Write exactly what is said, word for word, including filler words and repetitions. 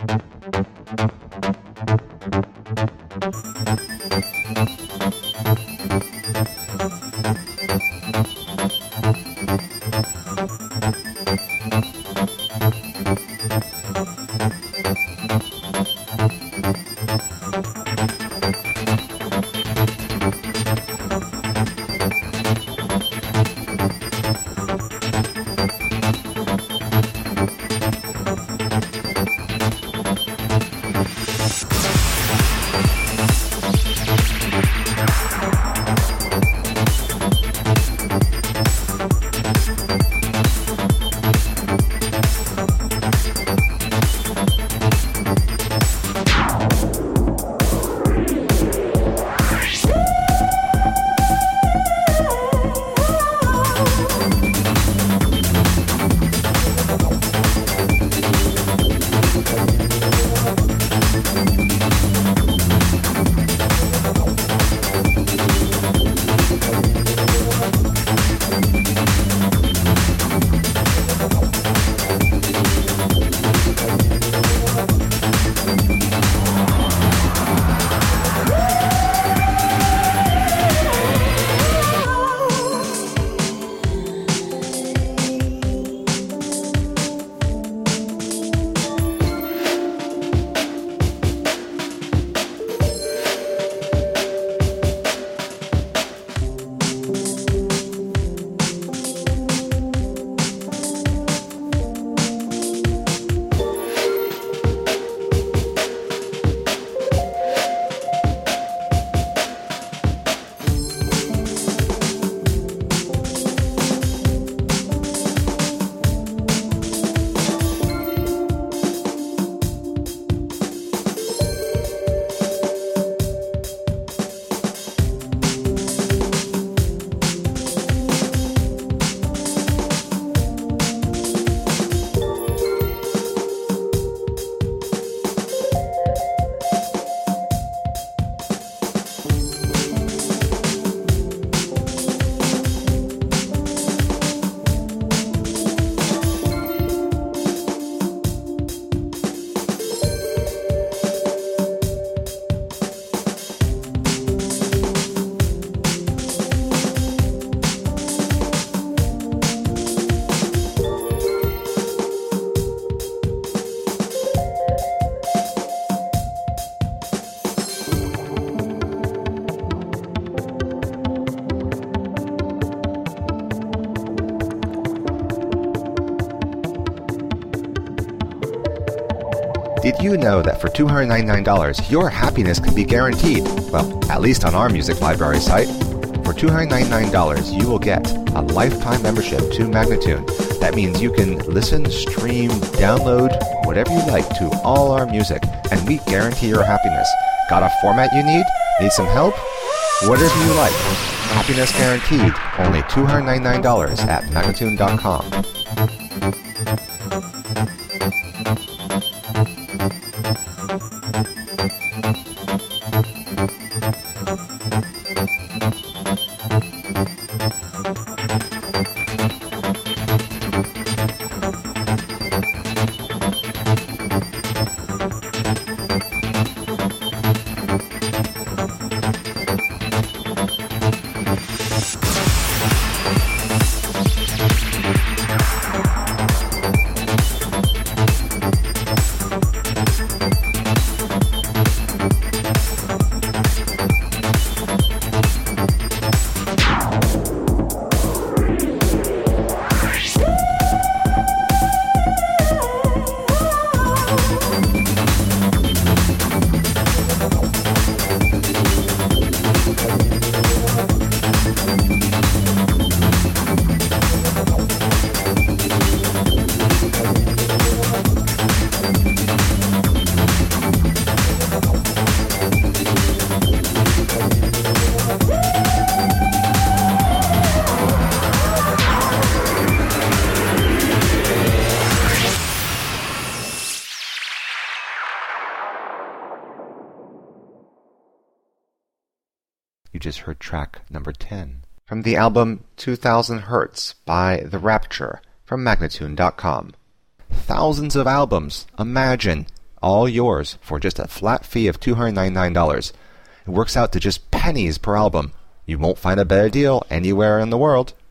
Did you know that for two hundred ninety-nine dollars, your happiness can be guaranteed? Well, at least on our music library site. For two hundred ninety-nine dollars, you will get a lifetime membership to Magnatune. That means you can listen, stream, download, whatever you like to all our music, and we guarantee your happiness. Got a format you need? Need some help? Whatever you like. Happiness guaranteed. Only two hundred ninety-nine dollars at Magnatune dot com. You just heard track number ten from the album two thousand Hertz by The Rapture from Magnatune dot com. Thousands of albums. Imagine. all yours for just a flat fee of two hundred ninety-nine dollars. It works out to just pennies per album. You won't find a better deal anywhere in the world.